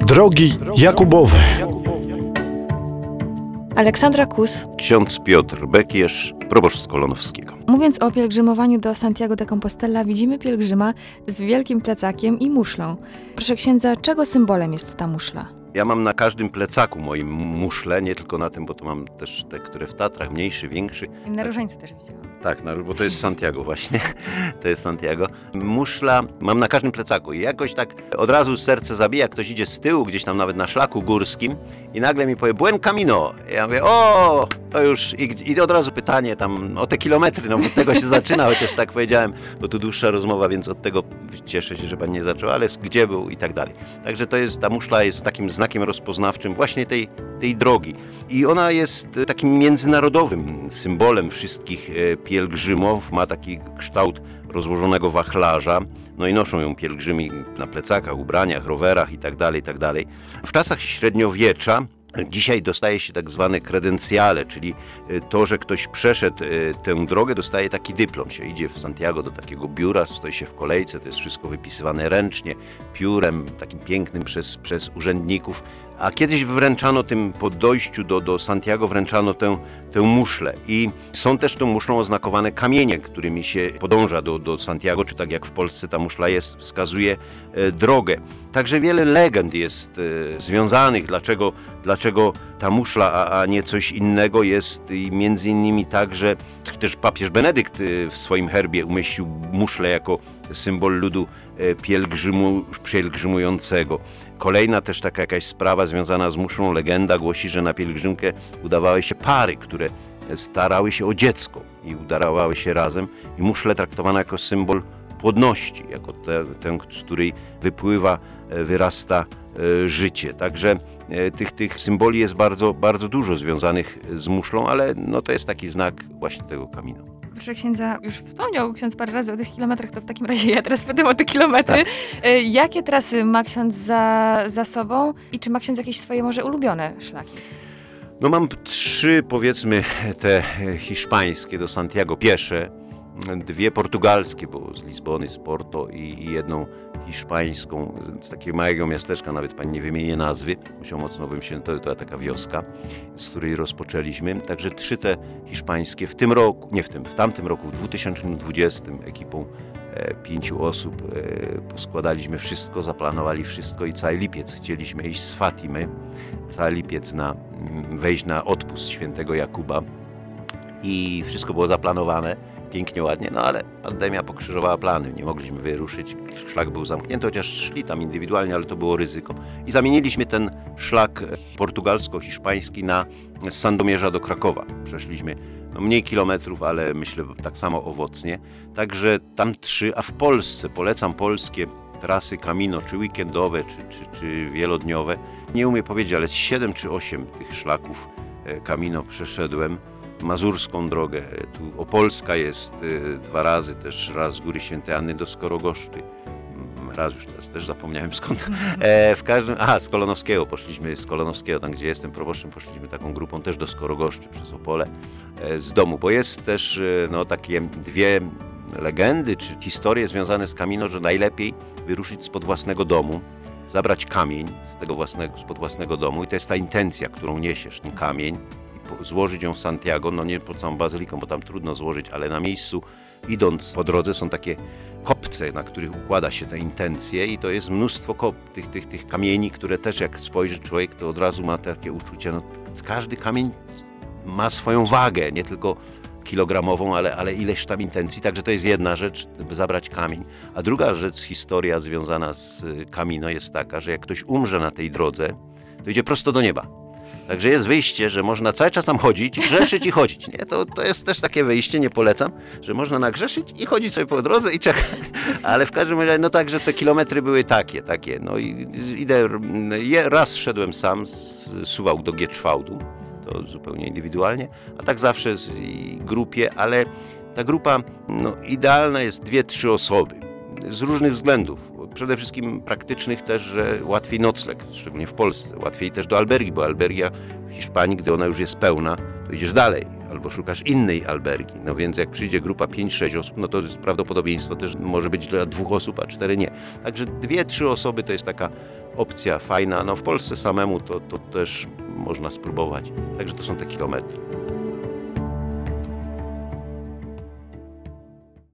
Drogi Jakubowe. Aleksandra Kus. Ksiądz Piotr Bekierz, proboszcz z Kolonowskiego. Mówiąc o pielgrzymowaniu do Santiago de Compostela, widzimy pielgrzyma z wielkim plecakiem i muszlą. Proszę księdza, czego symbolem jest ta muszla? Ja mam na każdym plecaku moim muszle, nie tylko na tym, bo to mam też te, które w Tatrach, mniejszy, większy. I na różańcu też widziałam. Tak, bo to jest Santiago właśnie, to jest Santiago. Muszla mam na każdym plecaku i jakoś tak od razu serce zabija, ktoś idzie z tyłu, gdzieś tam nawet na szlaku górskim i nagle mi powie Buen Camino. Ja mówię, o, to już i od razu pytanie tam o te kilometry, no bo od tego się zaczyna, chociaż tak powiedziałem, bo tu dłuższa rozmowa, więc od tego cieszę się, że pan nie zaczął, ale gdzie był i tak dalej. Także ta muszla jest takim znakiem rozpoznawczym właśnie tej drogi. I ona jest takim międzynarodowym symbolem wszystkich pielgrzymów, ma taki kształt rozłożonego wachlarza, no i noszą ją pielgrzymi na plecakach, ubraniach, rowerach i tak dalej. W czasach średniowiecza dzisiaj dostaje się tak zwane kredencjale, czyli to, że ktoś przeszedł tę drogę, dostaje taki dyplom. Się idzie w Santiago do takiego biura, stoi się w kolejce, to jest wszystko wypisywane ręcznie, piórem takim pięknym przez urzędników. A kiedyś wręczano tym po dojściu do Santiago, wręczano tę muszlę. I są też tą muszlą oznakowane kamienie, którymi się podąża do Santiago, czy tak jak w Polsce ta muszla jest, wskazuje drogę. Także wiele legend jest związanych, dlaczego ta muszla, a nie coś innego jest i między innymi tak, że też papież Benedykt w swoim herbie umieścił muszlę jako symbol ludu pielgrzymującego. Kolejna też taka jakaś sprawa związana z muszlą, legenda głosi, że na pielgrzymkę udawały się pary, które starały się o dziecko i udawały się razem i muszlę traktowano jako symbol płodności, jako tę, z której wyrasta życie. Także tych symboli jest bardzo, bardzo dużo związanych z muszlą, ale no to jest taki znak właśnie tego Camino. Proszę księdza, już wspomniał ksiądz parę razy o tych kilometrach, to w takim razie ja teraz pytam o te kilometry. Tak. Jakie trasy ma ksiądz za sobą i czy ma ksiądz jakieś swoje może ulubione szlaki? No mam 3, powiedzmy, te hiszpańskie do Santiago piesze, 2 portugalskie, bo z Lizbony, z Porto i jedną hiszpańską, z takiego małego miasteczka, nawet pani nie wymienię nazwy, musiał mocno bym się, to była taka wioska, z której rozpoczęliśmy. Także 3 te hiszpańskie w tym roku, w tamtym roku, w 2020 ekipą 5 osób poskładaliśmy wszystko, zaplanowali wszystko i cały lipiec chcieliśmy iść z Fatimy, cały lipiec wejść na odpust świętego Jakuba i wszystko było zaplanowane. Pięknie, ładnie, no ale pandemia pokrzyżowała plany, nie mogliśmy wyruszyć, szlak był zamknięty, chociaż szli tam indywidualnie, ale to było ryzyko. I zamieniliśmy ten szlak portugalsko-hiszpański z Sandomierza do Krakowa. Przeszliśmy mniej kilometrów, ale myślę tak samo owocnie. Także tam 3, a w Polsce polecam polskie trasy Camino, czy weekendowe, czy wielodniowe. Nie umiem powiedzieć, ale 7 czy 8 tych szlaków Camino przeszedłem. Mazurską drogę, tu Opolska jest 2 razy, też raz z Góry Świętej Anny do Skorogoszczy, raz już teraz też zapomniałem skąd, z Kolonowskiego poszliśmy, tam gdzie jestem proboszczem, poszliśmy taką grupą też do Skorogoszczy przez Opole z domu, bo jest też takie 2 legendy czy historie związane z Camino, że najlepiej wyruszyć spod własnego domu, zabrać kamień spod własnego domu i to jest ta intencja, którą niesiesz, ten kamień, złożyć ją w Santiago, no nie pod całą bazyliką, bo tam trudno złożyć, ale na miejscu, idąc po drodze, są takie kopce, na których układa się te intencje i to jest mnóstwo tych kamieni, które też jak spojrzy człowiek, to od razu ma takie uczucie, no każdy kamień ma swoją wagę, nie tylko kilogramową, ale ileś tam intencji, także to jest jedna rzecz, by zabrać kamień. A druga rzecz, historia związana z Camino jest taka, że jak ktoś umrze na tej drodze, to idzie prosto do nieba. Także jest wyjście, że można cały czas tam chodzić, grzeszyć i chodzić. Nie? To jest też takie wyjście, nie polecam, że można nagrzeszyć i chodzić sobie po drodze i czekać. Ale w każdym razie, no tak, że te kilometry były takie. No i raz szedłem sam z Suwałk do Gieczwałdu, to zupełnie indywidualnie, a tak zawsze w grupie, ale ta grupa idealna jest 2-3 osoby z różnych względów. Przede wszystkim praktycznych też, że łatwiej nocleg, szczególnie w Polsce. Łatwiej też do albergi, bo albergia w Hiszpanii, gdy ona już jest pełna, to idziesz dalej. albo szukasz innej albergi. No więc jak przyjdzie grupa 5-6 osób, no to jest prawdopodobieństwo też może być dla 2 osób, a 4 nie. Także 2-3 osoby to jest taka opcja fajna. No w Polsce samemu to też można spróbować. Także to są te kilometry.